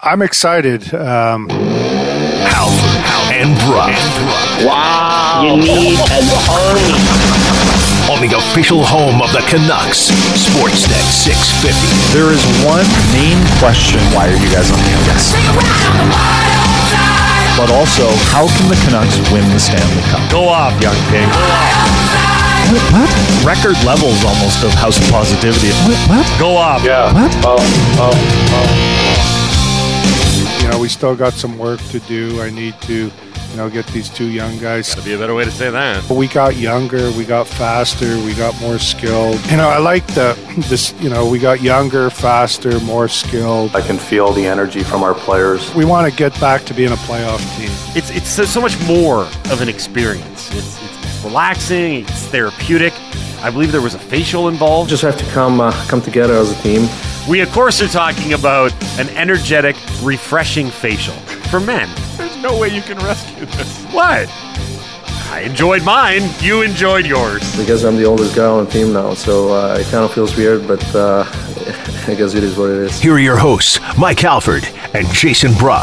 I'm excited. Halford and Brough. Wow. You need an army. On the official home of the Canucks, Sportsnet 650. There is one main question. Why are you guys on the ice? But also, how can the Canucks win the Stanley Cup? Go off, young king. What? Record levels almost of house positivity. What? Go off. Yeah. What? You know, we still got some work to do. I need to, get these two young guys. That'd be a better way to say that. But we got younger, we got faster, we got more skilled. I like this, we got younger, faster, more skilled. I can feel the energy from our players. We want to get back to being a playoff team. It's so much more of an experience. It's relaxing, it's therapeutic. I believe there was a facial involved. Just have to come together as a team. We, of course, are talking about an energetic, refreshing facial for men. There's no way you can rescue this. What? I enjoyed mine. You enjoyed yours. Because I'm the oldest guy on the team now, so it kind of feels weird, but I guess it is what it is. Here are your hosts, Mike Halford and Jason Brough.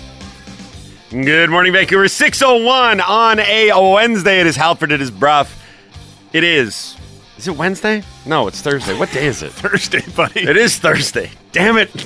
Good morning, Vancouver. 6:01 on a Wednesday. It is Halford. It is Brough. It is. Is it Wednesday? No, it's Thursday. What day is it? Thursday, buddy. It is Thursday. Damn it.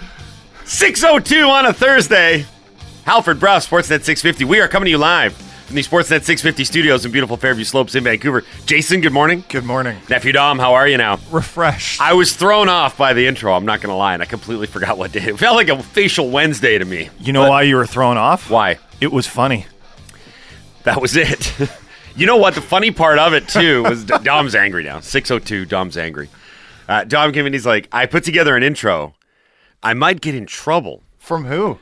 6:02 on a Thursday. Halford, Brough, Sportsnet 650. We are coming to you live from the Sportsnet 650 studios in beautiful Fairview Slopes in Vancouver. Jason, good morning. Good morning. Nephew Dom, how are you now? Refreshed. I was thrown off by the intro, I'm not going to lie, and I completely forgot what day. It felt like a facial Wednesday to me. You know why you were thrown off? Why? It was funny. That was it. You know what? The funny part of it, too, was Dom's angry now. 6:02, Dom's angry. Dom came in, he's like, I put together an intro. I might get in trouble. From who?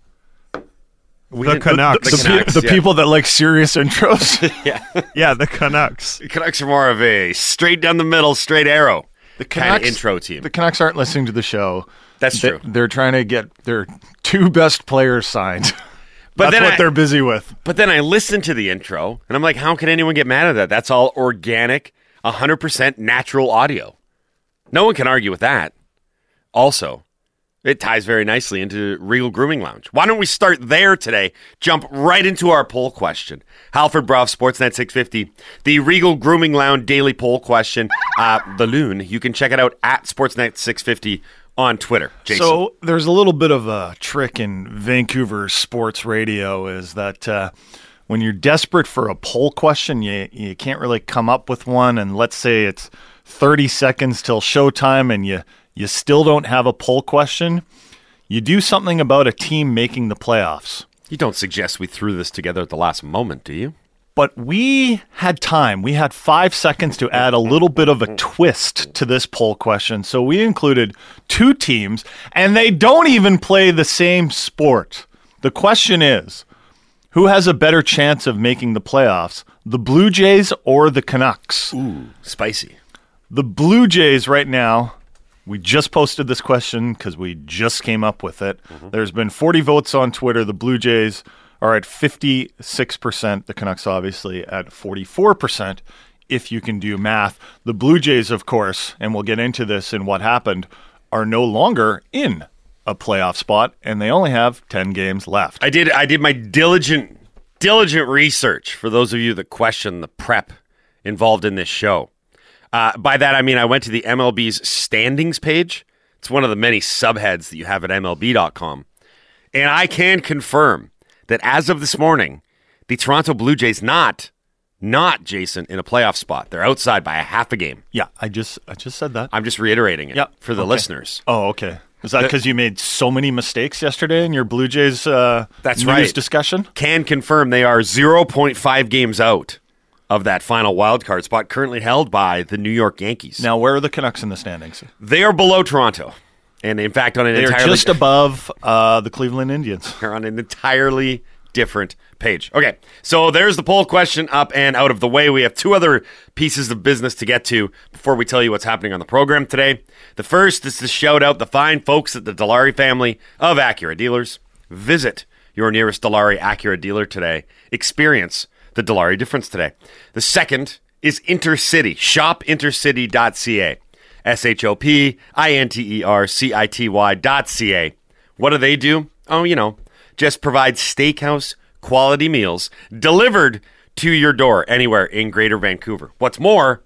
The Canucks. The people that like serious intros? Yeah, the Canucks. The Canucks are more of a straight down the middle, straight arrow kind of intro team. The Canucks aren't listening to the show. That's true. They're trying to get their two best players signed. But That's what they're busy with. But then I listened to the intro, and I'm like, how can anyone get mad at that? That's all organic, 100% natural audio. No one can argue with that. Also, it ties very nicely into Regal Grooming Lounge. Why don't we start there today? Jump right into our poll question. Halford, Brough, Sportsnet 650. The Regal Grooming Lounge daily poll question. The Loon. You can check it out at Sportsnet 650 on Twitter. Jason. So there's a little bit of a trick in Vancouver sports radio is that when you're desperate for a poll question, you can't really come up with one. And let's say it's 30 seconds till showtime and you still don't have a poll question, you do something about a team making the playoffs. You don't suggest we threw this together at the last moment, do you? But we had time. We had 5 seconds to add a little bit of a twist to this poll question. So we included two teams, and they don't even play the same sport. The question is, who has a better chance of making the playoffs, the Blue Jays or the Canucks? Ooh, spicy. The Blue Jays right now, we just posted this question because we just came up with it. There's been 40 votes on Twitter. The Blue Jays are at 56%. The Canucks obviously at 44%, if you can do math. The Blue Jays, of course, and we'll get into this in what happened, are no longer in a playoff spot, and they only have 10 games left. I did my diligent research for those of you that question the prep involved in this show. By that, I mean I went to the MLB's standings page. It's one of the many subheads that you have at MLB.com. And I can confirm that as of this morning, the Toronto Blue Jays not Jason in a playoff spot. They're outside by a half a game. Yeah, I just said that. I'm just reiterating it for the listeners. Oh, okay. Is that because you made so many mistakes yesterday in your Blue Jays That's news right. discussion? Can confirm they are 0.5 games out of that final wildcard spot currently held by the New York Yankees. Now, where are the Canucks in the standings? They are below Toronto. And in fact, on an They're entirely... just above the Cleveland Indians. They're on an entirely different page. Okay, so there's the poll question up and out of the way. We have two other pieces of business to get to before we tell you what's happening on the program today. The first is to shout out the fine folks at the Dilawri family of Acura dealers. Visit your nearest Dilawri Acura dealer today. Experience the Dilawri difference today. The second is Intercity. Shop intercity.ca. ShopIntercity.ca, What do? Oh, just provide steakhouse quality meals delivered to your door anywhere in Greater Vancouver. What's more,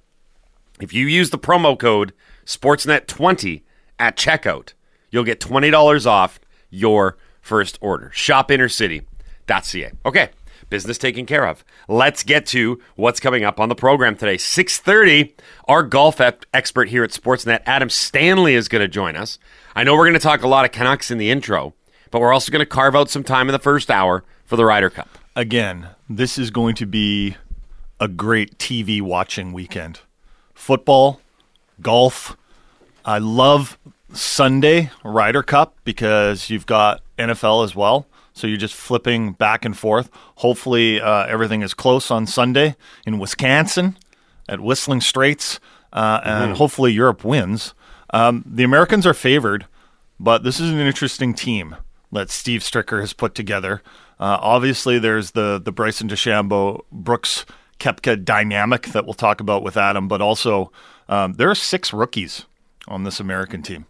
if you use the promo code Sportsnet20 at checkout, you'll get $20 off your first order. ShopInnercity.ca. Okay, business taken care of. Let's get to what's coming up on the program today. 6:30, our golf expert here at Sportsnet, Adam Stanley, is going to join us. I know we're going to talk a lot of Canucks in the intro, but we're also going to carve out some time in the first hour for the Ryder Cup. Again, this is going to be a great TV watching weekend. Football, golf. I love Sunday Ryder Cup because you've got NFL as well. So you're just flipping back and forth. Hopefully everything is close on Sunday in Wisconsin at Whistling Straits. And hopefully Europe wins. The Americans are favored, but this is an interesting team that Steve Stricker has put together. Obviously, there's the Bryson DeChambeau, Brooks Koepka dynamic that we'll talk about with Adam, but also there are 6 rookies on this American team.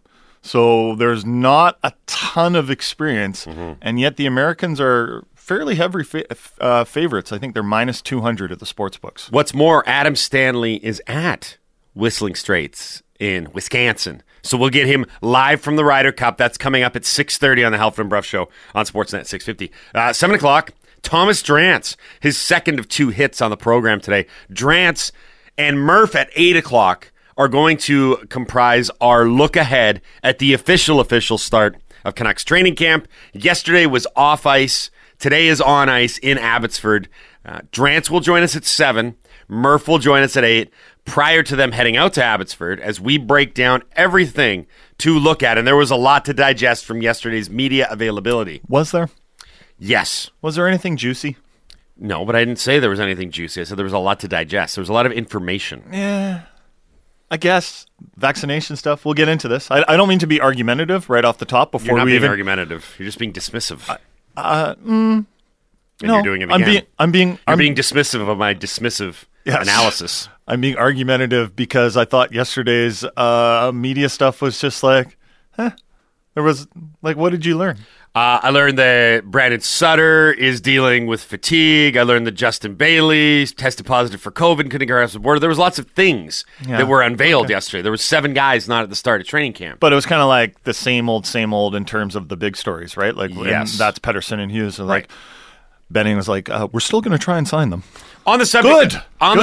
So there's not a ton of experience, and yet the Americans are fairly heavy favorites. I think they're minus 200 at the sports books. What's more, Adam Stanley is at Whistling Straits in Wisconsin. So we'll get him live from the Ryder Cup. That's coming up at 6:30 on the Halford and Bruff Show on Sportsnet 650. 7 o'clock, Thomas Drance, his second of 2 hits on the program today. Drance and Murph at 8 o'clock are going to comprise our look ahead at the official start of Canucks training camp. Yesterday was off ice. Today is on ice in Abbotsford. Drance will join us at 7. Murph will join us at 8 prior to them heading out to Abbotsford as we break down everything to look at. And there was a lot to digest from yesterday's media availability. Was there? Yes. Was there anything juicy? No, but I didn't say there was anything juicy. I said there was a lot to digest. There was a lot of information. Yeah. I guess vaccination stuff. We'll get into this. I don't mean to be argumentative right off the top before You're not we being even argumentative. You're just being dismissive. No, you're doing it again. I'm being dismissive of my dismissive analysis. I'm being argumentative because I thought yesterday's media stuff was just like, there was like, what did you learn? I learned that Brandon Sutter is dealing with fatigue. I learned that Justin Bailey tested positive for COVID, couldn't get across the border. There was lots of things that were unveiled yesterday. There were 7 guys not at the start of training camp. But it was kind of like the same old in terms of the big stories, right? Like, yes. And that's Pettersson and Hughes. And like, Benning was like, we're still going to try and sign them. On the subject, Good. On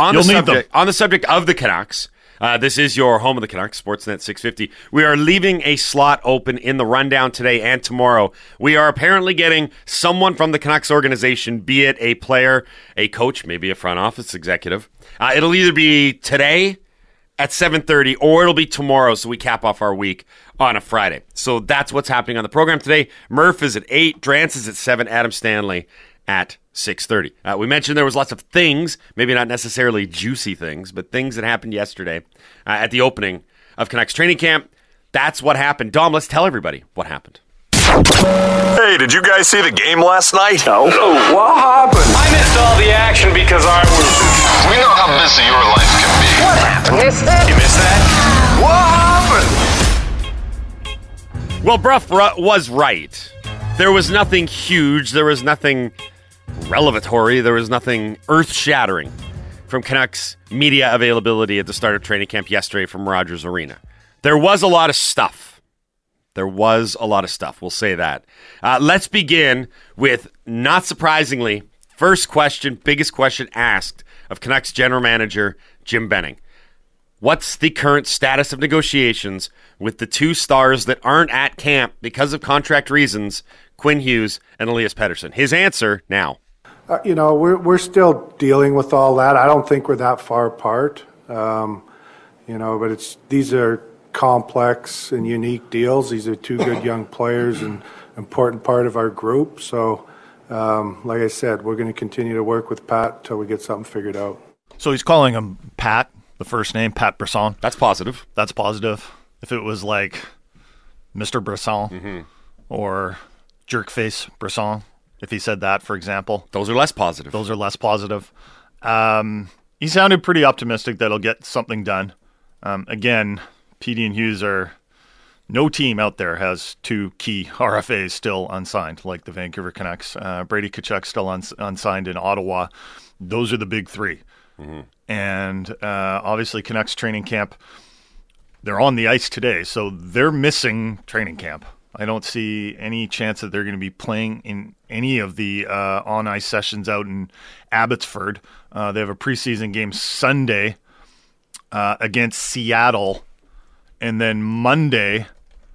the subject of the Canucks, this is your home of the Canucks, Sportsnet 650. We are leaving a slot open in the rundown today and tomorrow. We are apparently getting someone from the Canucks organization, be it a player, a coach, maybe a front office executive. It'll either be today at 7:30 or it'll be tomorrow, so we cap off our week on a Friday. So that's what's happening on the program today. Murph is at 8, Drance is at 7, Adam Stanley at 6:30. We mentioned there was lots of things, maybe not necessarily juicy things, but things that happened yesterday at the opening of Canucks training camp. That's what happened. Dom, let's tell everybody what happened. Hey, did you guys see the game last night? No. Oh, what happened? I missed all the action because I was... We know how busy your life can be. What happened? Missed that? You missed that? What happened? Well, Bruff was right. There was nothing huge. There was nothing revelatory. There was nothing earth-shattering from Canucks media availability at the start of training camp yesterday from Rogers Arena. There was a lot of stuff. We'll say that. Let's begin with, not surprisingly, first question, biggest question asked of Canucks general manager Jim Benning. What's the current status of negotiations with the 2 stars that aren't at camp because of contract reasons, Quinn Hughes and Elias Pettersson? His answer now. We're still dealing with all that. I don't think we're that far apart. But these are complex and unique deals. These are 2 good young players and important part of our group. So, like I said, we're going to continue to work with Pat until we get something figured out. So he's calling him Pat, the first name, Pat Brisson. That's positive. That's positive. If it was like Mr. Brisson or Jerkface Brisson, if he said that, for example. Those are less positive. He sounded pretty optimistic that he'll get something done. Again, Petey and Hughes are No team out there has 2 key RFAs still unsigned, like the Vancouver Canucks. Brady Tkachuk still unsigned in Ottawa. Those are the big 3. And obviously Canucks training camp, they're on the ice today, so they're missing training camp. I don't see any chance that they're going to be playing in any of the on-ice sessions out in Abbotsford. They have a preseason game Sunday against Seattle, and then Monday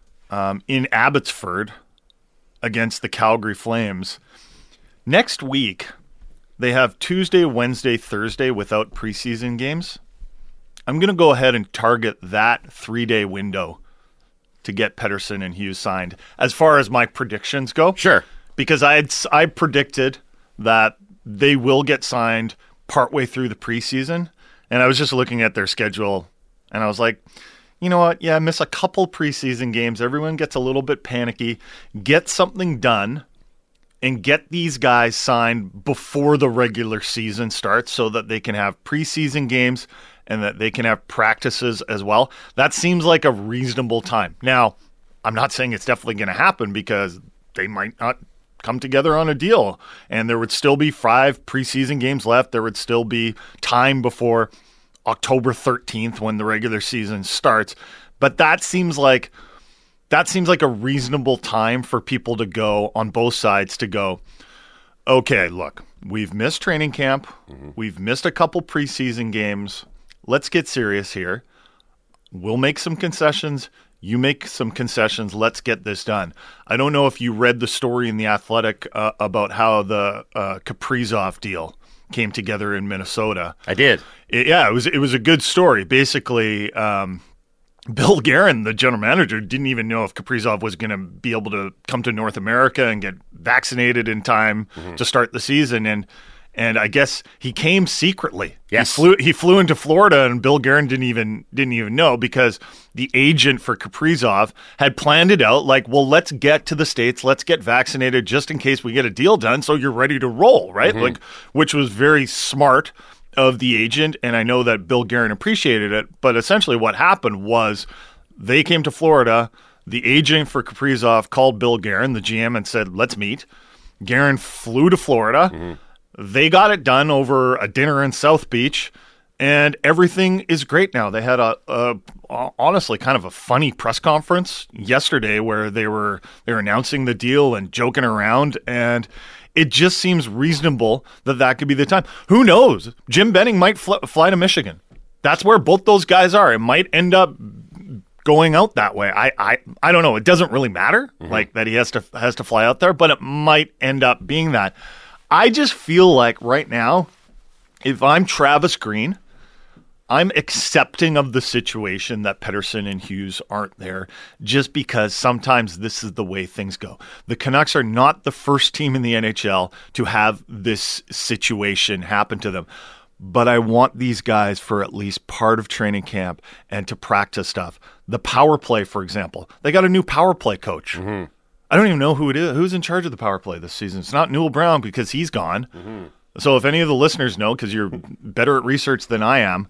in Abbotsford against the Calgary Flames. Next week, they have Tuesday, Wednesday, Thursday without preseason games. I'm going to go ahead and target that 3-day window to get Pettersson and Hughes signed as far as my predictions go. Sure. Because I predicted that they will get signed partway through the preseason, and I was just looking at their schedule, and I was like, you know what? Yeah, miss a couple preseason games. Everyone gets a little bit panicky. Get something done and get these guys signed before the regular season starts so that they can have preseason games and that they can have practices as well. That seems like a reasonable time. Now, I'm not saying it's definitely going to happen because they might not come together on a deal, and there would still be 5 preseason games left. There would still be time before October 13th when the regular season starts. But that seems like a reasonable time for people to go on both sides to go, okay, look, we've missed training camp. We've missed a couple preseason games. Let's get serious here. We'll make some concessions. You make some concessions. Let's get this done. I don't know if you read the story in The Athletic about how the Kaprizov deal came together in Minnesota. I did. It was a good story. Basically, Bill Guerin, the general manager, didn't even know if Kaprizov was going to be able to come to North America and get vaccinated in time to start the season. And I guess he came secretly. Yes. He flew into Florida, and Bill Guerin didn't even know because the agent for Kaprizov had planned it out like, well, let's get to the States, let's get vaccinated just in case we get a deal done so you're ready to roll, right? Like, which was very smart of the agent, and I know that Bill Guerin appreciated it, but essentially what happened was they came to Florida, the agent for Kaprizov called Bill Guerin, the GM, and said, let's meet. Guerin flew to Florida. They got it done over a dinner in South Beach, and everything is great now. They had a honestly kind of a funny press conference yesterday where they were announcing the deal and joking around, and it just seems reasonable that could be the time. Who knows? Jim Benning might fly to Michigan. That's where both those guys are. It might end up going out that way. I don't know. It doesn't really matter, like that he has to fly out there, but it might end up being that. I just feel like right now, if I'm Travis Green, I'm accepting of the situation that Pettersson and Hughes aren't there just because sometimes this is the way things go. The Canucks are not the first team in the NHL to have this situation happen to them. But I want these guys for at least part of training camp and to practice stuff. The power play, for example. They got a new power play coach. I don't even know who it is. Who's in charge of the power play this season? It's not Newell Brown because he's gone. So if any of the listeners know, because you're better at research than I am,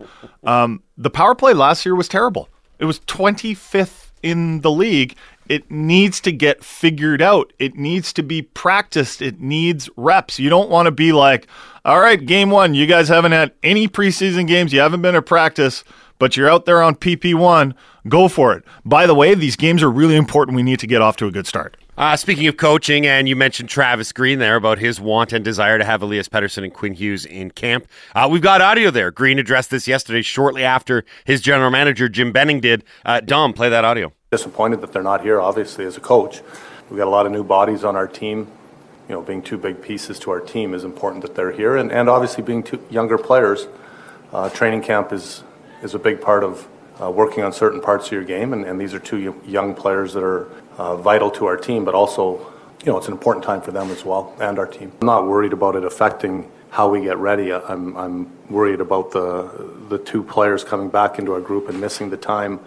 the power play last year was terrible. It was 25th in the league. It needs to get figured out. It needs to be practiced. It needs reps. You don't want to be like, all right, game 1, you guys haven't had any preseason games. You haven't been at practice, but you're out there on PP1. Go for it. By the way, these games are really important. We need to get off to a good start. Speaking of coaching, and you mentioned Travis Green there about his want and desire to have Elias Pettersson and Quinn Hughes in camp. We've got audio there. Green addressed this yesterday shortly after his general manager, Jim Benning, did. Dom, play that audio. Disappointed that they're not here, obviously, as a coach. We've got a lot of new bodies on our team. You know, being 2 big pieces to our team is important that they're here. And obviously being 2 younger players, training camp is a big part of working on certain parts of your game. And these are 2 young players that are vital to our team, but also, you know, it's an important time for them as well and our team. I'm not worried about it affecting how we get ready. I'm worried about the 2 players coming back into our group and missing the time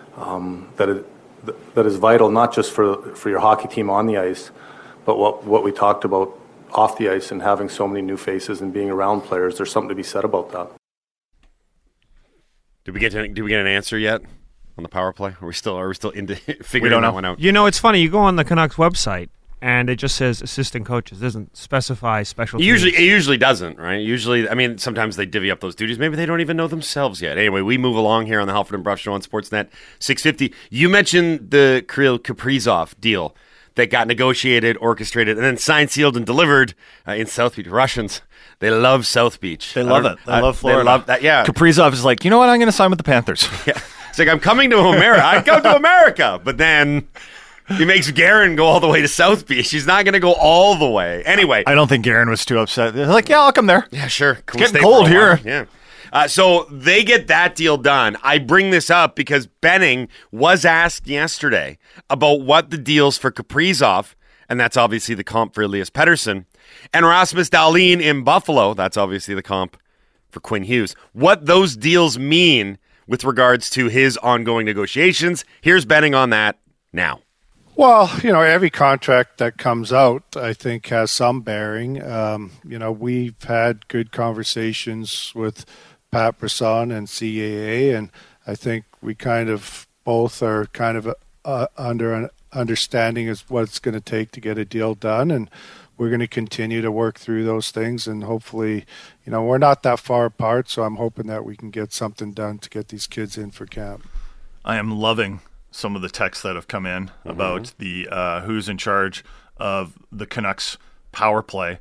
that is vital, not just for your hockey team on the ice, but what we talked about off the ice and having so many new faces and being around players. There's something to be said about that. Did we get an answer yet? on the power play? Are we still into figuring that one out? You know, it's funny. You go on the Canucks website, and it just says assistant coaches. It doesn't specify special teams. It usually doesn't, right? Usually, I mean, sometimes they divvy up those duties. Maybe they don't even know themselves yet. Anyway, we move along here on the Halford and Bruff Show on Sportsnet 650. You mentioned the Kirill Kaprizov deal that got negotiated, orchestrated, and then signed, sealed, and delivered in South Beach. Russians, they love South Beach. They love it. They love Florida. They love that, yeah. Kaprizov is like, you know what? I'm going to sign with the Panthers. Yeah. It's like, I'm coming to America. I go to America. But then he makes Guerin go all the way to South Beach. He's not going to go all the way. Anyway. I don't think Guerin was too upset. They're like, yeah, I'll come there. Yeah, sure. It's getting cold here. Yeah. So they get that deal done. I bring this up because Benning was asked yesterday about what the deals for Kaprizov, and that's obviously the comp for Elias Pettersson, and Rasmus Dahlin in Buffalo, that's obviously the comp for Quinn Hughes, what those deals mean with regards to his ongoing negotiations. Here's Benning on that now. Well, every contract that comes out, I think, has some bearing. We've had good conversations with Pat Brisson and CAA, and I think we kind of both are kind of under an understanding of what it's going to take to get a deal done, and we're going to continue to work through those things, and hopefully, we're not that far apart, so I'm hoping that we can get something done to get these kids in for camp. I am loving some of the texts that have come in about the who's in charge of the Canucks power play.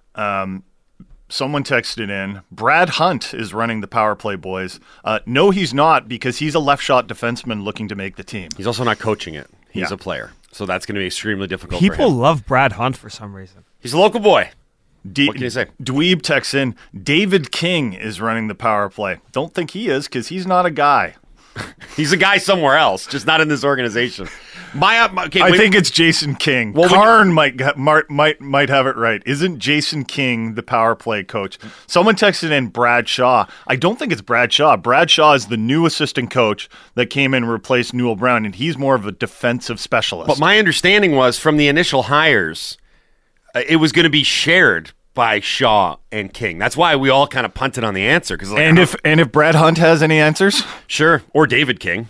Someone texted in, Brad Hunt is running the power play, boys. No, he's not, because he's a left shot defenseman looking to make the team. He's also not coaching it. He's a player. So that's going to be extremely difficult for him. People love Brad Hunt for some reason. He's a local boy. What can you say? Dweeb texts in, David King is running the power play. Don't think he is, because he's not a guy. He's a guy somewhere else, just not in this organization. I think it's Jason King. Well, Karn might have it right. Isn't Jason King the power play coach? Someone texted in Brad Shaw. I don't think it's Brad Shaw. Brad Shaw is the new assistant coach that came in and replaced Newell Brown, and he's more of a defensive specialist. But my understanding was from the initial hires, it was going to be shared by Shaw and King. That's why we all kind of punted on the answer. If Brad Hunt has any answers, sure, or David King.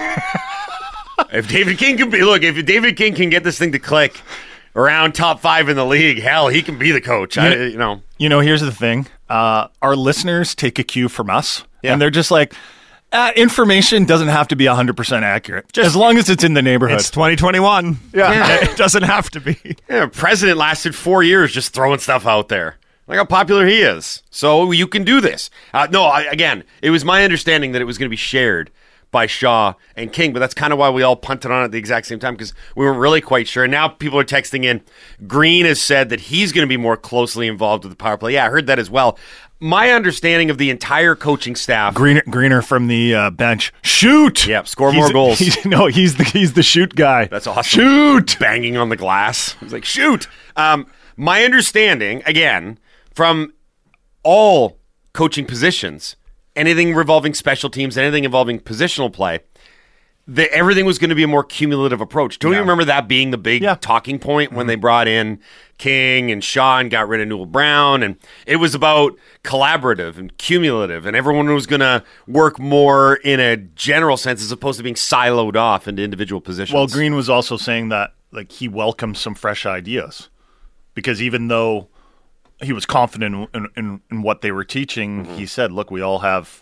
If David King if David King can get this thing to click around top 5 in the league, hell, he can be the coach. Here's the thing: our listeners take a cue from us, and they're just like, information doesn't have to be 100% accurate, as long as it's in the neighborhood. It's 2021. Yeah. It doesn't have to be. Yeah, president lasted 4 years just throwing stuff out there. Like how popular he is. So you can do this. Again, it was my understanding that it was going to be shared by Shaw and King, but that's kind of why we all punted on it at the exact same time, because we weren't really quite sure. And now people are texting in. Green has said that he's going to be more closely involved with the power play. Yeah, I heard that as well. My understanding of the entire coaching staff. Greener from the bench. Shoot! Yeah, score more goals. He's the shoot guy. That's awesome. Shoot! Banging on the glass. He's like, shoot! My understanding, again, from all coaching positions, anything revolving special teams, anything involving positional play, everything was going to be a more cumulative approach. Don't you remember that being the big talking point when they brought in King and Shaw and got rid of Newell Brown? And it was about collaborative and cumulative, and everyone was going to work more in a general sense as opposed to being siloed off into individual positions. Well, Green was also saying that he welcomes some fresh ideas, because even though he was confident in what they were teaching, he said, look, we all have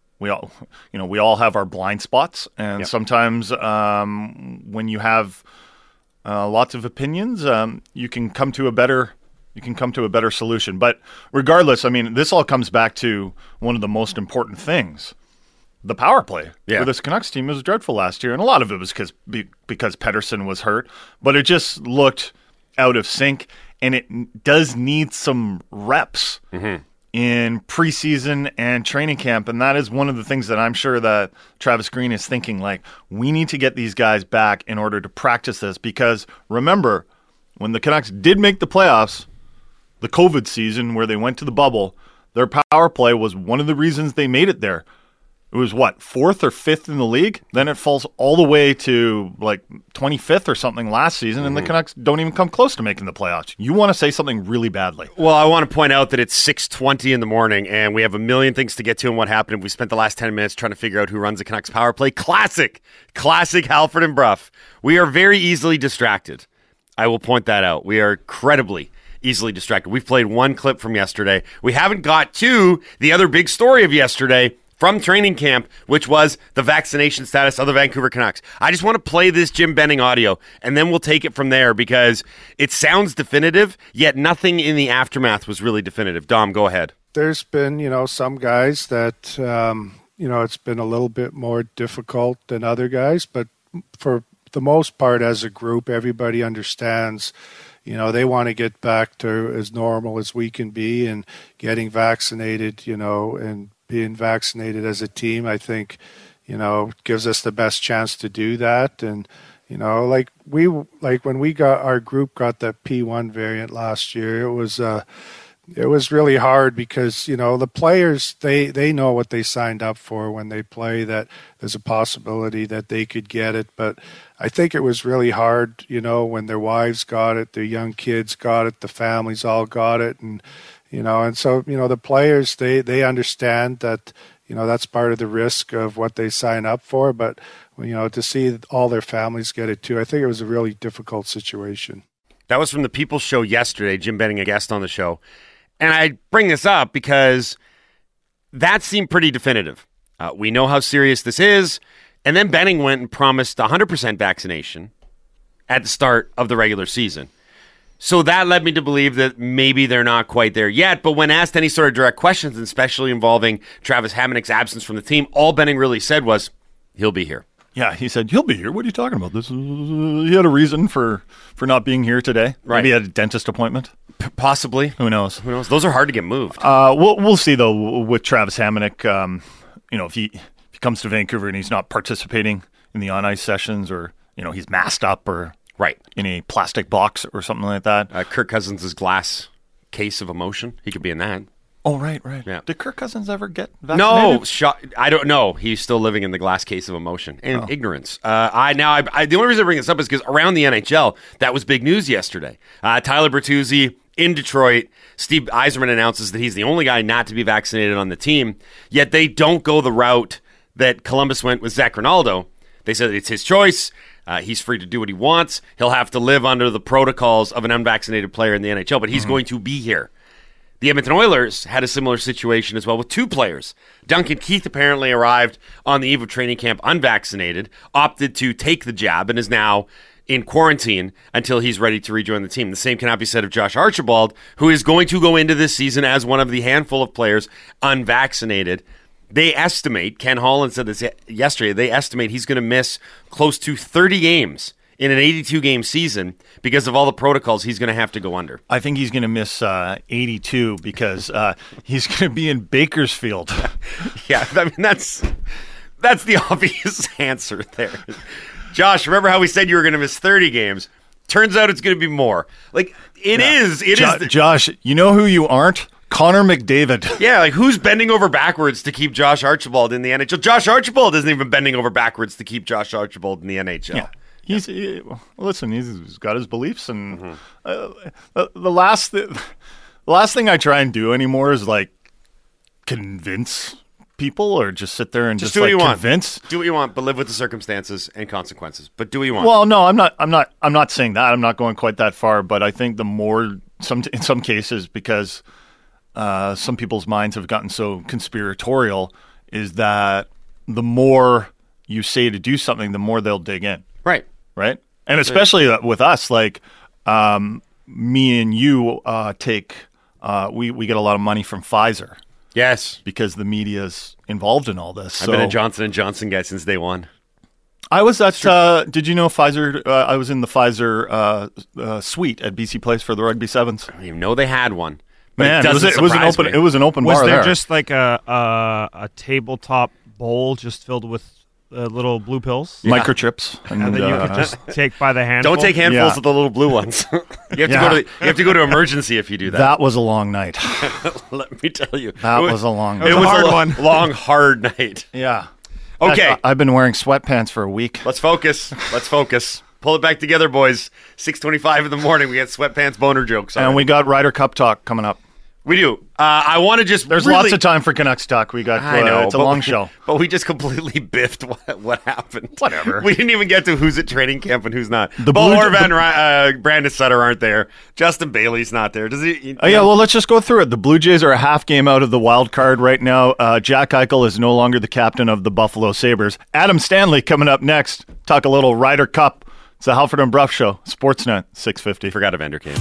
our blind spots, and sometimes when you have lots of opinions, you can come to a better solution. But regardless, I mean, this all comes back to one of the most important things: the power play. For this Canucks team, it was dreadful last year, and a lot of it was because Pettersson was hurt, but it just looked out of sync, and it does need some reps in preseason and training camp, and that is one of the things that I'm sure that Travis Green is thinking, like, we need to get these guys back in order to practice this, because remember, when the Canucks did make the playoffs, the COVID season where they went to the bubble, their power play was one of the reasons they made it there. it was what, 4th or 5th in the league? Then it falls all the way to like 25th or something last season, and the Canucks don't even come close to making the playoffs. You want to say something really badly. Well, I want to point out that it's 6:20 in the morning, and we have a million things to get to and what happened. We spent the last 10 minutes trying to figure out who runs the Canucks power play. Classic Halford and Bruff. We are very easily distracted. I will point that out. We are incredibly easily distracted. We've played one clip from yesterday. We haven't got to the other big story of yesterday from training camp, which was the vaccination status of the Vancouver Canucks. I just want to play this Jim Benning audio, and then we'll take it from there because it sounds definitive, yet nothing in the aftermath was really definitive. Dom, go ahead. There's been, some guys that, it's been a little bit more difficult than other guys, but for the most part, as a group, everybody understands, they want to get back to as normal as we can be, and getting vaccinated, and being vaccinated as a team, I think, gives us the best chance to do that. And, when our group got the P1 variant last year, it was really hard because, the players, they know what they signed up for when they play, that there's a possibility that they could get it. But I think it was really hard, when their wives got it, their young kids got it, the families all got it. And so, the players, they understand that, that's part of the risk of what they sign up for. But, to see all their families get it too, I think it was a really difficult situation. That was from the People's Show yesterday, Jim Benning, a guest on the show. And I bring this up because that seemed pretty definitive. We know how serious this is. And then Benning went and promised 100% vaccination at the start of the regular season. So that led me to believe that maybe they're not quite there yet. But when asked any sort of direct questions, and especially involving Travis Hamonick's absence from the team, all Benning really said was, he'll be here. Yeah, he said, he'll be here. What are you talking about? He had a reason for not being here today. Right. Maybe he had a dentist appointment. Possibly. Who knows? Those are hard to get moved. We'll see, though, with Travis Hamonic. If he comes to Vancouver and he's not participating in the on-ice sessions, or, he's masked up or right in a plastic box or something like that. Kirk Cousins' glass case of emotion. He could be in that. Oh, right. Yeah. Did Kirk Cousins ever get vaccinated? No, I don't know. He's still living in the glass case of emotion and ignorance. The only reason I bring this up is because around the NHL, that was big news yesterday. Tyler Bertuzzi in Detroit, Steve Yzerman announces that he's the only guy not to be vaccinated on the team, yet they don't go the route that Columbus went with Zach Rinaldo. They said it's his choice. He's free to do what he wants. He'll have to live under the protocols of an unvaccinated player in the NHL, but he's going to be here. The Edmonton Oilers had a similar situation as well with two players. Duncan Keith apparently arrived on the eve of training camp unvaccinated, opted to take the jab, and is now in quarantine until he's ready to rejoin the team. The same cannot be said of Josh Archibald, who is going to go into this season as one of the handful of players unvaccinated. They estimate, Ken Holland said this yesterday, they estimate he's going to miss close to 30 games in an 82-game season because of all the protocols he's going to have to go under. I think he's going to miss 82 because he's going to be in Bakersfield. Yeah, I mean, that's the obvious answer there. Josh, remember how we said you were going to miss 30 games? Turns out it's going to be more. Like, it is. Josh, you know who you aren't? Connor McDavid. Yeah, like who's bending over backwards to keep Josh Archibald in the NHL? Josh Archibald isn't even bending over backwards to keep Josh Archibald in the NHL. Yeah. He's got his beliefs, and the last thing I try and do anymore is like convince people or just sit there and just do what you convince. Do what you want, but live with the circumstances and consequences. But do what you want. Well, no, I'm not saying that. I'm not going quite that far, but I think the more in some cases, because some people's minds have gotten so conspiratorial, is that the more you say to do something, the more they'll dig in. Right? And especially with us, like me and you we get a lot of money from Pfizer. Yes. Because the media's involved in all this. I've been a Johnson & Johnson guy since day one. I was at, did you know Pfizer, I was in the Pfizer suite at BC Place for the Rugby Sevens. I didn't even know they had one. Man, it was an open bar there. Was there just like a tabletop bowl just filled with little blue pills. Microchips. And then you can just take by the handful. Don't take handfuls of the little blue ones. You have to go to emergency if you do that. That was a long night. Let me tell you. That was a long night. It was a hard one. long, hard night. Yeah. Okay. I've been wearing sweatpants for a week. Let's focus. Pull it back together, boys. 6:25 in the morning. We got sweatpants boner jokes. And we got Ryder Cup talk coming up. We do. I want to just. There's lots of time for Canucks talk. We got. I know it's a long show. But we just completely biffed what happened. Whatever. We didn't even get to who's at training camp and who's not. The Bo Blue- Horvat and Brandon Sutter aren't there. Justin Bailey's not there. Does he? Oh, yeah, well, let's just go through it. The Blue Jays are a half game out of the wild card right now. Jack Eichel is no longer the captain of the Buffalo Sabres. Adam Stanley coming up next. Talk a little Ryder Cup. It's the Halford and Bruff Show. Sportsnet 650. Forgot Evander Kane.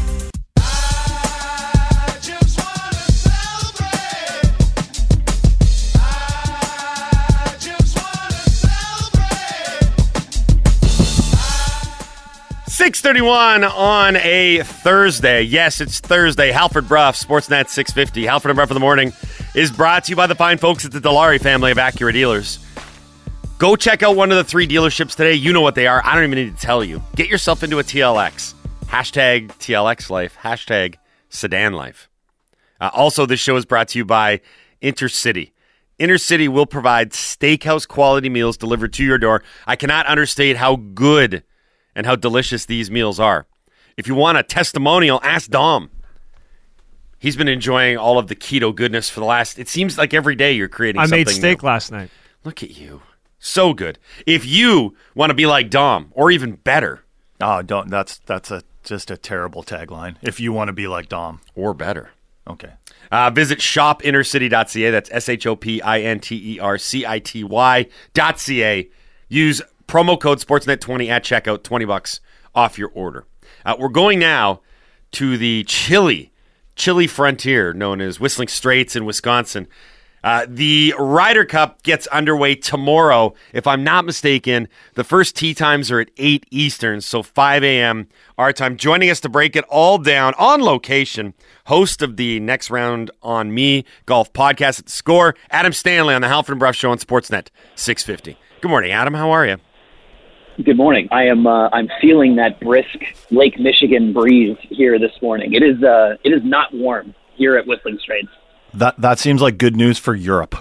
6:31 on a Thursday. Yes, it's Thursday. Halford Bruff, Sportsnet 650. Halford and Bruff in the morning is brought to you by the fine folks at the Dilawri family of Acura dealers. Go check out one of the 3 dealerships today. You know what they are. I don't even need to tell you. Get yourself into a TLX. Hashtag TLX life. Hashtag sedan life. Also, this show is brought to you by Intercity. Intercity will provide steakhouse quality meals delivered to your door. I cannot understate how good and how delicious these meals are. If you want a testimonial, ask Dom. He's been enjoying all of the keto goodness for the last, it seems like every day you're creating something I made steak new. last night. Look at you. So good. If you want to be like Dom, or even better. Oh, don't. That's just a terrible tagline. If you want to be like Dom. Or better. Okay. Visit shopintercity.ca. That's shopintercity.ca. Use promo code Sportsnet20 at checkout, $20 off your order. We're going now to the chilly frontier known as Whistling Straits in Wisconsin. The Ryder Cup gets underway tomorrow. If I'm not mistaken, the first tee times are at 8 Eastern, so 5 a.m. our time. Joining us to break it all down on location, host of the Next Round on Me golf podcast at The Score, Adam Stanley on the Halford and Bruff Show on Sportsnet 650. Good morning, Adam. How are you? Good morning. I'm feeling that brisk Lake Michigan breeze here this morning. It is not warm here at Whistling Straits. That seems like good news for Europe.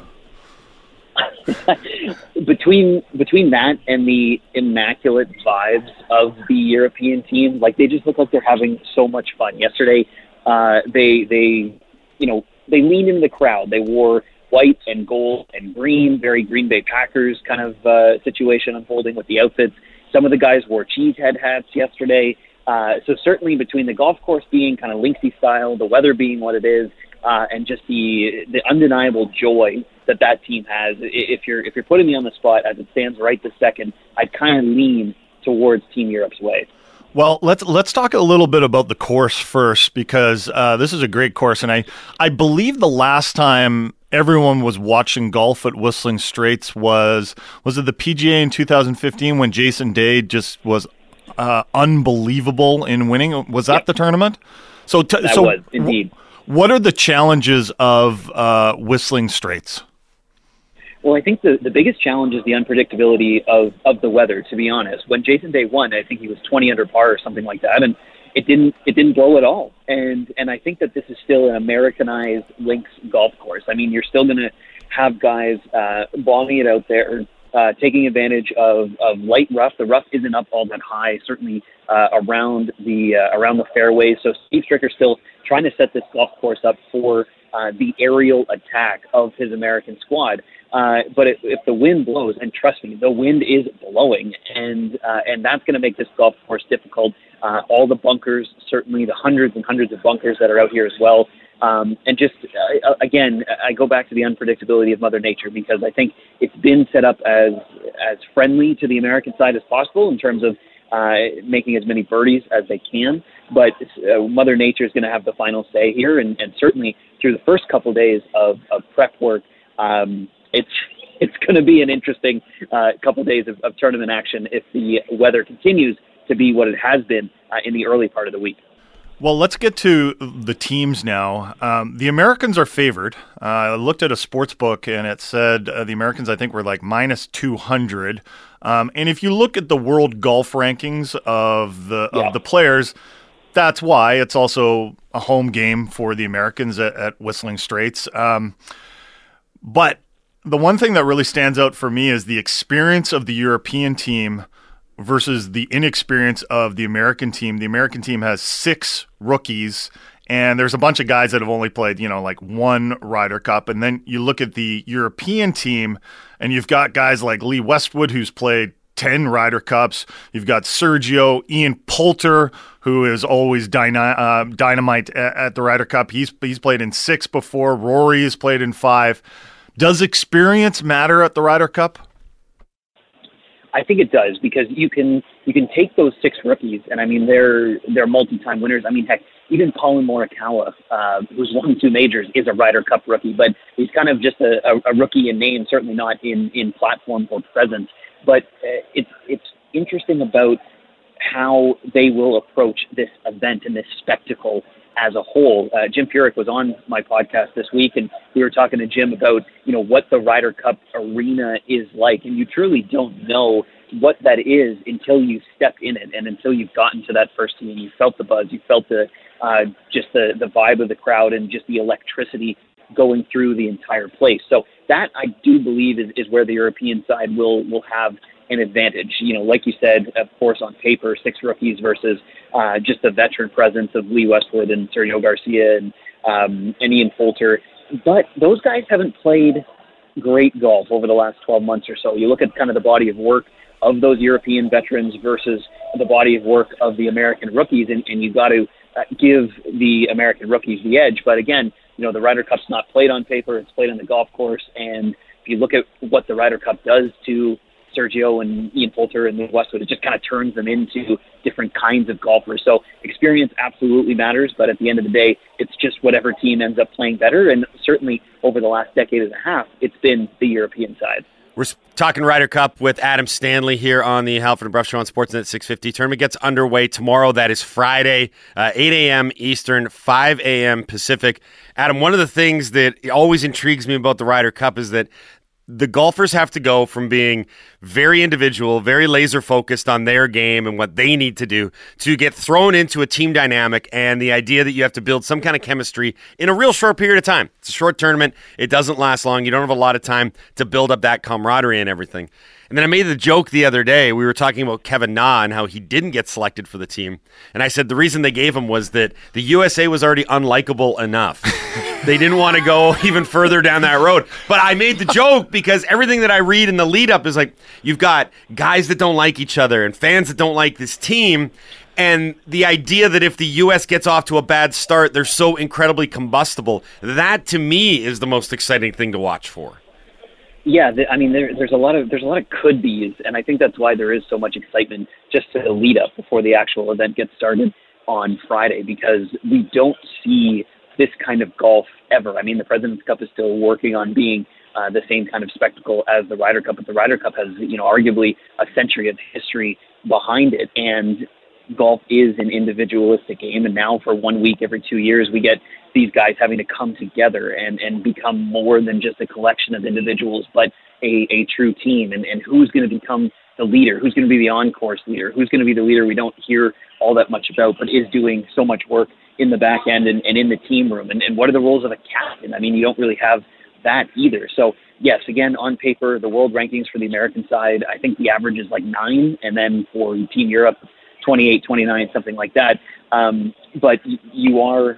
Between that and the immaculate vibes of the European team, like they just look like they're having so much fun. Yesterday, they leaned into the crowd. They wore white and gold and green, very Green Bay Packers kind of situation unfolding with the outfits. Some of the guys wore cheesehead hats yesterday. So certainly between the golf course being kind of linksy style, the weather being what it is, and just the undeniable joy that team has. If you're putting me on the spot as it stands right this second, I'd kind of lean towards Team Europe's way. Well, let's talk a little bit about the course first, because this is a great course, and I believe the last time everyone was watching golf at Whistling Straits was it the PGA in 2015 when Jason Day just was unbelievable in winning? Was that the tournament? That was indeed. What are the challenges of Whistling Straits? Well, I think the biggest challenge is the unpredictability of the weather, to be honest. When Jason Day won, I think he was 20 under par or something like that, and it didn't blow at all. And I think that this is still an Americanized links golf course. I mean, you're still going to have guys bombing it out there, taking advantage of light rough. The rough isn't up all that high, certainly around the fairways. So Steve Stricker still trying to set this golf course up for the aerial attack of his American squad. But if the wind blows, and trust me, the wind is blowing, and that's going to make this golf course difficult. All the bunkers, certainly the hundreds and hundreds of bunkers that are out here as well. And just, again, I go back to the unpredictability of Mother Nature, because I think it's been set up as friendly to the American side as possible in terms of making as many birdies as they can. But Mother Nature is going to have the final say here, and certainly through the first couple days of prep work, it's going to be an interesting couple days of tournament action if the weather continues to be what it has been in the early part of the week. Well, let's get to the teams now. The Americans are favored. I looked at a sports book, and it said the Americans, I think, were like minus 200. And if you look at the world golf rankings of the players, that's why. It's also a home game for the Americans at Whistling Straits. But the one thing that really stands out for me is the experience of the European team versus the inexperience of the American team. The American team has 6 rookies, and there's a bunch of guys that have only played, like one Ryder Cup. And then you look at the European team, and you've got guys like Lee Westwood, who's played 10 Ryder Cups. You've got Sergio, Ian Poulter, who is always dynamite at the Ryder Cup. He's played in 6 before. Rory has played in 5. Does experience matter at the Ryder Cup? I think it does, because you can take those 6 rookies, and I mean they're multi-time winners. I mean, heck, even Colin Morikawa, who's won 2 majors, is a Ryder Cup rookie, but he's kind of just a rookie in name, certainly not in platform or presence. But it's interesting about how they will approach this event and this spectacle as a whole. Jim Furyk was on my podcast this week, and we were talking to Jim about, what the Ryder Cup arena is like. And you truly don't know what that is until you step in it and until you've gotten to that first tee and you felt the buzz, you felt the vibe of the crowd and just the electricity going through the entire place. So that, I do believe, is where the European side will have an advantage. Like you said, of course, on paper, 6 rookies versus just the veteran presence of Lee Westwood and Sergio Garcia and Ian Poulter. But those guys haven't played great golf over the last 12 months or so. You look at kind of the body of work of those European veterans versus the body of work of the American rookies, and you got to give the American rookies the edge. But again, the Ryder Cup's not played on paper, it's played on the golf course, and if you look at what the Ryder Cup does to Sergio and Ian Poulter and Westwood, it just kind of turns them into different kinds of golfers. So experience absolutely matters, but at the end of the day, it's just whatever team ends up playing better, and certainly over the last decade and a half, it's been the European side. We're talking Ryder Cup with Adam Stanley here on the Halford and Bruff Show on Sportsnet 650. Tournament gets underway tomorrow. That is Friday, 8 a.m. Eastern, 5 a.m. Pacific. Adam, one of the things that always intrigues me about the Ryder Cup is that the golfers have to go from being very individual, very laser focused on their game and what they need to do, to get thrown into a team dynamic and the idea that you have to build some kind of chemistry in a real short period of time. It's a short tournament. It doesn't last long. You don't have a lot of time to build up that camaraderie and everything. And then I made the joke the other day. We were talking about Kevin Na and how he didn't get selected for the team. And I said the reason they gave him was that the USA was already unlikable enough. They didn't want to go even further down that road. But I made the joke because everything that I read in the lead up is like, you've got guys that don't like each other and fans that don't like this team. And the idea that if the U.S. gets off to a bad start, they're so incredibly combustible. That, to me, is the most exciting thing to watch for. Yeah, there's a lot of could-be's, and I think that's why there is so much excitement just to the lead-up before the actual event gets started on Friday, because we don't see this kind of golf ever. I mean, the President's Cup is still working on being the same kind of spectacle as the Ryder Cup, but the Ryder Cup has, arguably a century of history behind it, and golf is an individualistic game, and now for 1 week every 2 years, we get these guys having to come together and become more than just a collection of individuals, but a true team. And who's going to become the leader? Who's going to be the on-course leader? Who's going to be the leader we don't hear all that much about, but is doing so much work in the back end and in the team room? And what are the roles of a captain? I mean, you don't really have that either. So, yes, again, on paper, the world rankings for the American side, I think the average is like 9, and then for Team Europe, 28, 29, something like that. But you are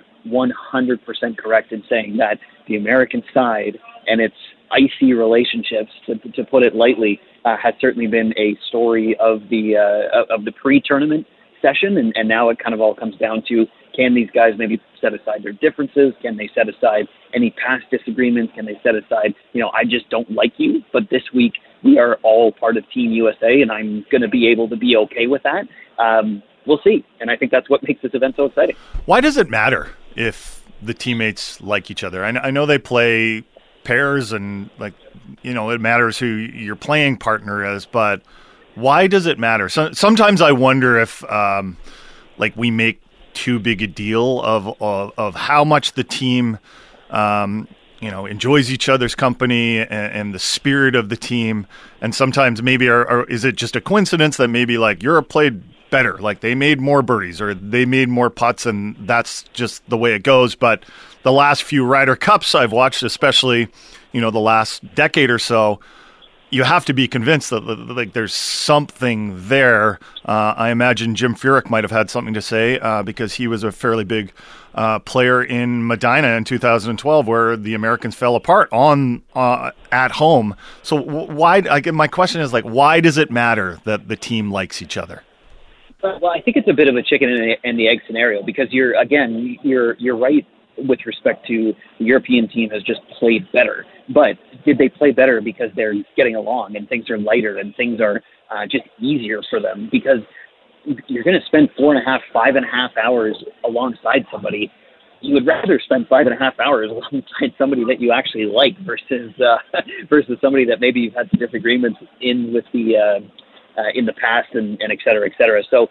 100% correct in saying that the American side and its icy relationships, to put it lightly, has certainly been a story of the pre-tournament session, and now it kind of all comes down to, can these guys maybe set aside their differences? Can they set aside any past disagreements? Can they set aside, I just don't like you, but this week we are all part of Team USA, and I'm going to be able to be okay with that. We'll see, and I think that's what makes this event so exciting. Why does it matter if the teammates like each other? I know they play pairs and, it matters who your playing partner is, but why does it matter? Sometimes I wonder if, we make too big a deal of how much the team enjoys each other's company and the spirit of the team. And sometimes maybe is it just a coincidence that maybe like Europe played better, like they made more birdies or they made more putts, and that's just the way it goes. But the last few Ryder Cups I've watched, especially the last decade or so, you have to be convinced that like there's something there. I imagine Jim Furyk might have had something to say because he was a fairly big player in Medina in 2012, where the Americans fell apart at home. So why? My question is like, why does it matter that the team likes each other? Well, I think it's a bit of a chicken and the egg scenario, because you're right with respect to the European team has just played better. But did they play better because they're getting along and things are lighter and things are just easier for them? Because you're going to spend 5.5 hours alongside somebody. You would rather spend 5.5 hours alongside somebody that you actually like versus somebody that maybe you've had some disagreements in the past and et cetera, et cetera. So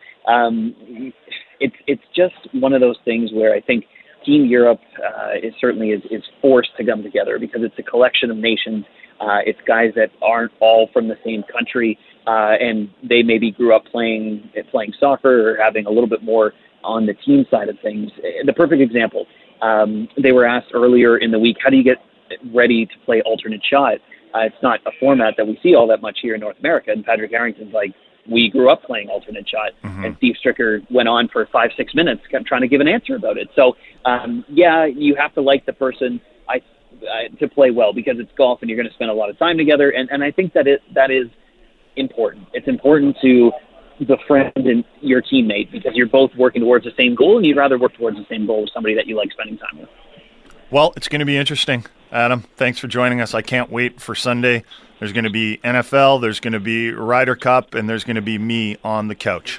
it's just one of those things where I think Team Europe is forced to come together because it's a collection of nations. It's guys that aren't all from the same country, and they maybe grew up playing soccer or having a little bit more on the team side of things. The perfect example, they were asked earlier in the week, how do you get ready to play alternate shot? It's not a format that we see all that much here in North America. And Patrick Harrington's like, we grew up playing alternate shot. Mm-hmm. And Steve Stricker went on for 5-6 minutes trying to give an answer about it. So, you have to like the person to play well because it's golf and you're going to spend a lot of time together. And I think that is important. It's important to befriend your teammate because you're both working towards the same goal, and you'd rather work towards the same goal with somebody that you like spending time with. Well, it's going to be interesting. Adam, thanks for joining us. I can't wait for Sunday. There's going to be NFL, there's going to be Ryder Cup, and there's going to be me on the couch.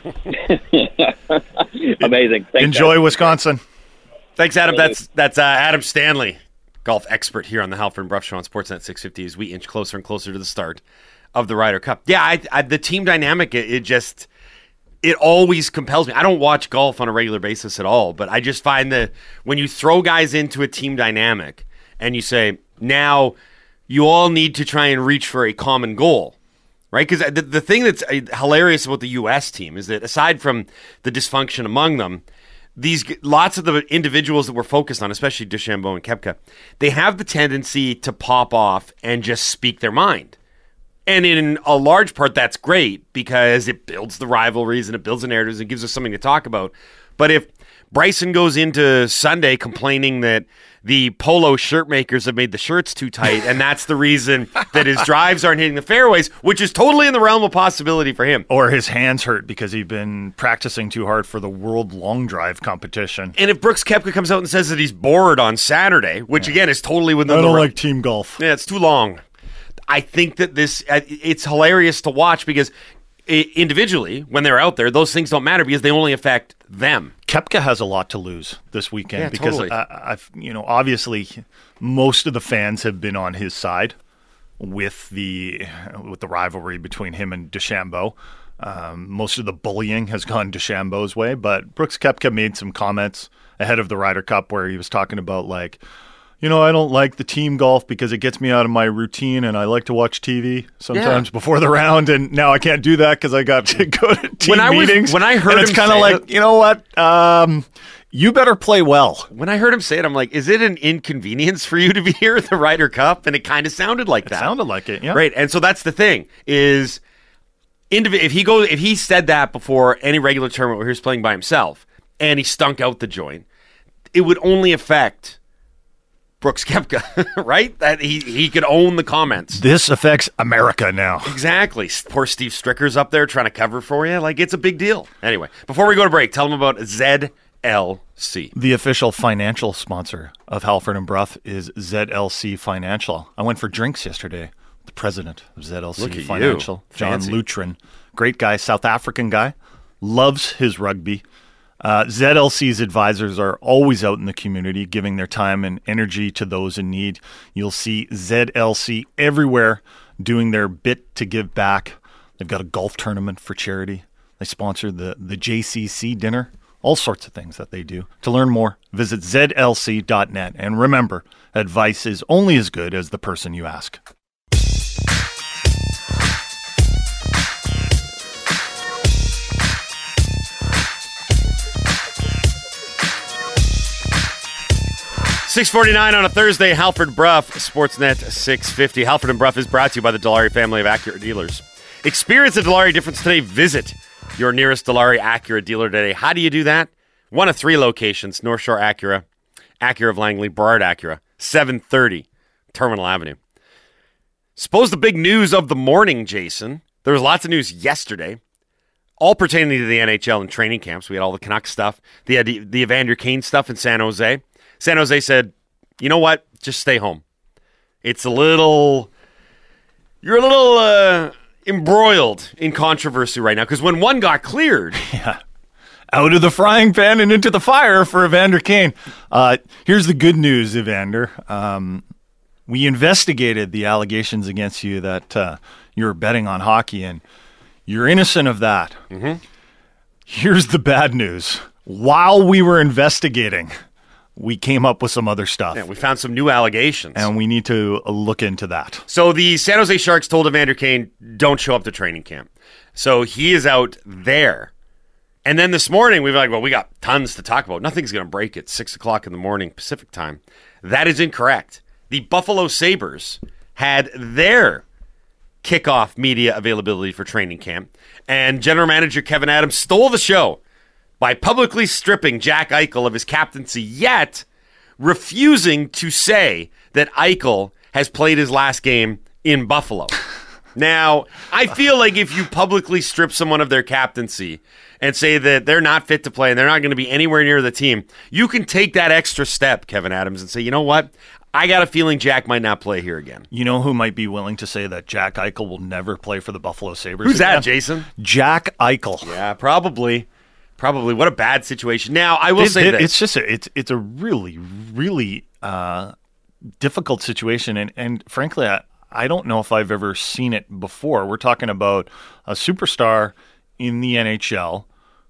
Amazing. Thanks, Enjoy, Adam. Wisconsin. Thanks, Adam. That's Adam Stanley, golf expert here on the Halford and Bruff Show on Sportsnet 650 as we inch closer and closer to the start of the Ryder Cup. Yeah, the team dynamic, it always compels me. I don't watch golf on a regular basis at all, but I just find that when you throw guys into a team dynamic and you say, now you all need to try and reach for a common goal, right? Because the thing that's hilarious about the U.S. team is that aside from the dysfunction among them, lots of the individuals that we're focused on, especially DeChambeau and Koepka, they have the tendency to pop off and just speak their mind. And in a large part, that's great because it builds the rivalries and it builds the narratives and gives us something to talk about. But if Bryson goes into Sunday complaining that the polo shirt makers have made the shirts too tight, and that's the reason that his drives aren't hitting the fairways, which is totally in the realm of possibility for him. Or his hands hurt because he's been practicing too hard for the World Long Drive competition. And if Brooks Koepka comes out and says that he's bored on Saturday, which again is totally within the realm. I don't like team golf. Yeah, it's too long. I think that it's hilarious to watch because individually, when they're out there, those things don't matter because they only affect them. Koepka has a lot to lose this weekend because totally. Obviously most of the fans have been on his side with the rivalry between him and DeChambeau. Most of the bullying has gone DeChambeau's way, but Brooks Koepka made some comments ahead of the Ryder Cup where he was talking about like, I don't like the team golf because it gets me out of my routine, and I like to watch TV sometimes before the round, and now I can't do that because I got to go to team meetings. When I heard it's him kind of like, you know what? You better play well. When I heard him say it, I'm like, is it an inconvenience for you to be here at the Ryder Cup? And it kind of sounded like that. It sounded like it, yeah. Right, and so that's the thing is, if he said that before any regular tournament where he was playing by himself, and he stunk out the joint, it would only affect Brooks Koepka, right? That he could own the comments. This affects America now. Exactly. Poor Steve Stricker's up there trying to cover for you. Like, it's a big deal. Anyway, before we go to break, tell them about ZLC. The official financial sponsor of Halford and Bruff is ZLC Financial. I went for drinks yesterday. The president of ZLC Financial, John Lutrin. Great guy, South African guy. Loves his rugby. ZLC's advisors are always out in the community giving their time and energy to those in need. You'll see ZLC everywhere doing their bit to give back. They've got a golf tournament for charity. They sponsor the JCC dinner all sorts of things that they do. To learn more, visit zlc.net. And remember, advice is only as good as the person you ask. $6:49 on a Thursday, Halford Bruff, Sportsnet 650. Halford and Bruff is brought to you by the Dilawri family of Acura dealers. Experience the Dilawri difference today. Visit your nearest Dilawri Acura dealer today. How do you do that? One of 3 locations: North Shore Acura, Acura of Langley, Burrard Acura, 730 Terminal Avenue. Suppose the big news of the morning, Jason. There was lots of news yesterday, all pertaining to the NHL and training camps. We had all the Canucks stuff, the Evander Kane stuff in San Jose. San Jose said, you know what? Just stay home. You're a little embroiled in controversy right now, because when one got cleared... Yeah. Out of the frying pan and into the fire for Evander Kane. Here's the good news, Evander. We investigated the allegations against you that you were betting on hockey, and you're innocent of that. Mm-hmm. Here's the bad news. While we were investigating, we came up with some other stuff. Yeah, we found some new allegations. And we need to look into that. So the San Jose Sharks told Evander Kane, don't show up to training camp. So he is out there. And then this morning, we were like, well, we got tons to talk about. Nothing's going to break at 6 o'clock in the morning Pacific time. That is incorrect. The Buffalo Sabres had their kickoff media availability for training camp. And general manager Kevin Adams stole the show by publicly stripping Jack Eichel of his captaincy, yet refusing to say that Eichel has played his last game in Buffalo. Now, I feel like if you publicly strip someone of their captaincy and say that they're not fit to play and they're not going to be anywhere near the team, you can take that extra step, Kevin Adams, and say, you know what? I got a feeling Jack might not play here again. You know who might be willing to say that Jack Eichel will never play for the Buffalo Sabres? Who's that, Jason? Jack Eichel. Yeah, probably. What a bad situation. Now, I will say this. It's a really, really difficult situation. And frankly, I don't know if I've ever seen it before. We're talking about a superstar in the NHL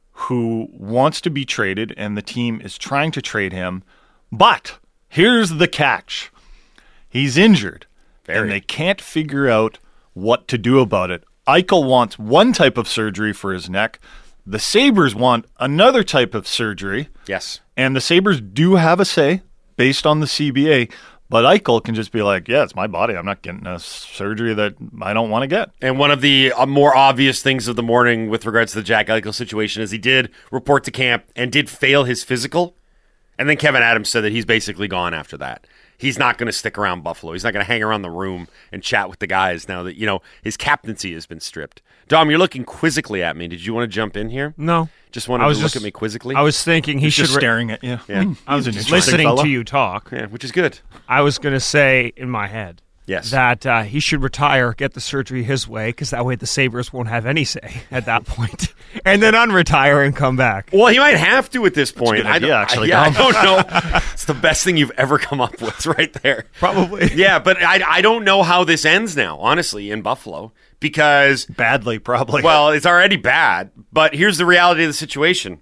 who wants to be traded, and the team is trying to trade him. But here's the catch. He's injured, and they can't figure out what to do about it. Eichel wants one type of surgery for his neck. The Sabres want another type of surgery. Yes. And the Sabres do have a say based on the CBA, but Eichel can just be like, yeah, it's my body. I'm not getting a surgery that I don't want to get. And one of the more obvious things of the morning with regards to the Jack Eichel situation is he did report to camp and did fail his physical. And then Kevin Adams said that he's basically gone after that. He's not going to stick around Buffalo. He's not going to hang around the room and chat with the guys now that, his captaincy has been stripped. Dom, you're looking quizzically at me. Did you want to jump in here? No. Just wanted to look at me quizzically? I was thinking he should... just staring at you. Yeah. I was just listening to you talk. Yeah, which is good. I was going to say in my head yes, that he should retire, get the surgery his way, because that way the Sabres won't have any say at that point, and then unretire and come back. Well, he might have to at this point. I don't know. It's the best thing you've ever come up with right there. Probably. Yeah, but I don't know how this ends now, honestly, in Buffalo. Because badly, probably. Well, it's already bad, but here's the reality of the situation.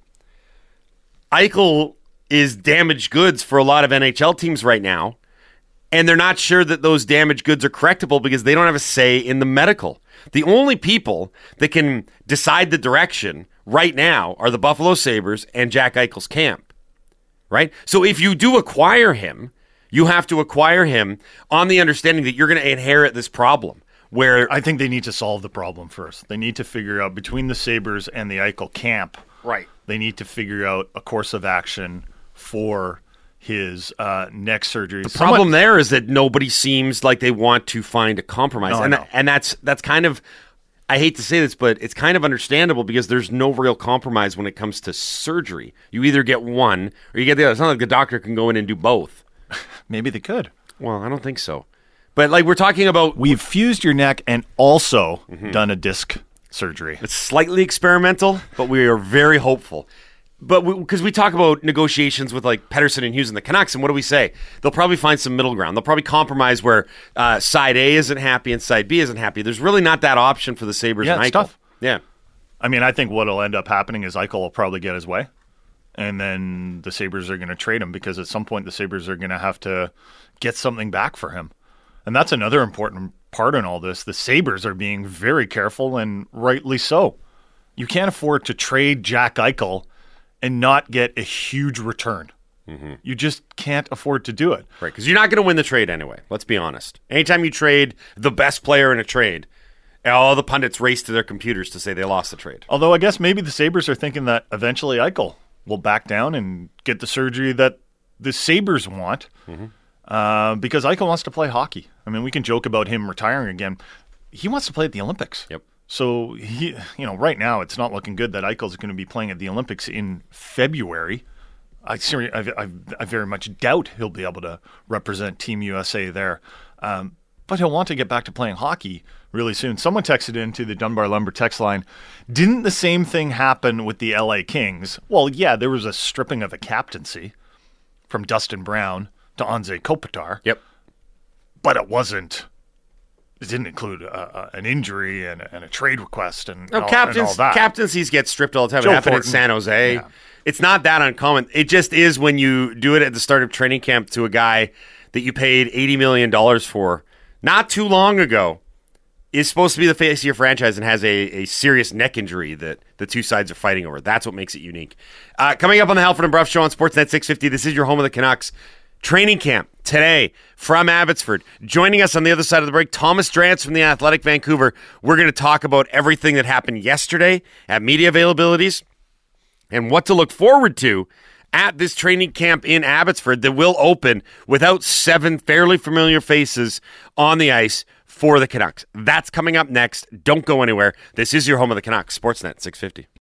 Eichel is damaged goods for a lot of NHL teams right now, and they're not sure that those damaged goods are correctable because they don't have a say in the medical. The only people that can decide the direction right now are the Buffalo Sabres and Jack Eichel's camp, right? So if you do acquire him, you have to acquire him on the understanding that you're going to inherit this problem. Where I think they need to solve the problem first. They need to figure out between the Sabres and the Eichel camp. Right. They need to figure out a course of action for his neck surgery. The problem there is that nobody seems like they want to find a compromise. And that's kind of, I hate to say this, but it's kind of understandable because there's no real compromise when it comes to surgery. You either get one or you get the other. It's not like the doctor can go in and do both. Maybe they could. Well, I don't think so. But like we're talking about... We've fused your neck and also done a disc surgery. It's slightly experimental, but we are very hopeful. But because we talk about negotiations with like Pettersson and Hughes and the Canucks, and what do we say? They'll probably find some middle ground. They'll probably compromise where side A isn't happy and side B isn't happy. There's really not that option for the Sabres and Eichel. Tough. Yeah. I mean, I think what will end up happening is Eichel will probably get his way. and then the Sabres are going to trade him because at some point the Sabres are going to have to get something back for him. And that's another important part in all this. The Sabres are being very careful, and rightly so. You can't afford to trade Jack Eichel and not get a huge return. Mm-hmm. You just can't afford to do it. Right, because you're not going to win the trade anyway. Let's be honest. Anytime you trade the best player in a trade, all the pundits race to their computers to say they lost the trade. Although I guess maybe the Sabres are thinking that eventually Eichel will back down and get the surgery that the Sabres want. Mm-hmm. Because Eichel wants to play hockey. I mean, we can joke about him retiring again. He wants to play at the Olympics. Yep. So right now it's not looking good that Eichel's going to be playing at the Olympics in February. I very much doubt he'll be able to represent Team USA there. But he'll want to get back to playing hockey really soon. Someone texted into the Dunbar Lumber text line, didn't the same thing happen with the LA Kings? Well, yeah, there was a stripping of a captaincy from Dustin Brown to Anze Kopitar. Yep. But it didn't include an injury and a trade request and all that. Captaincies get stripped all the time. Joe It happened Thornton. in San Jose. Yeah. It's not that uncommon. It just is when you do it at the start of training camp to a guy that you paid $80 million for not too long ago, is supposed to be the face of your franchise and has a serious neck injury that the two sides are fighting over. That's what makes it unique. Coming up on the Halford and Bruff Show on Sportsnet 650, this is your home of the Canucks. Training camp today from Abbotsford. Joining us on the other side of the break, Thomas Drance from the Athletic Vancouver. We're going to talk about everything that happened yesterday at media availabilities and what to look forward to at this training camp in Abbotsford that will open without 7 fairly familiar faces on the ice for the Canucks. That's coming up next. Don't go anywhere. This is your home of the Canucks, Sportsnet 650.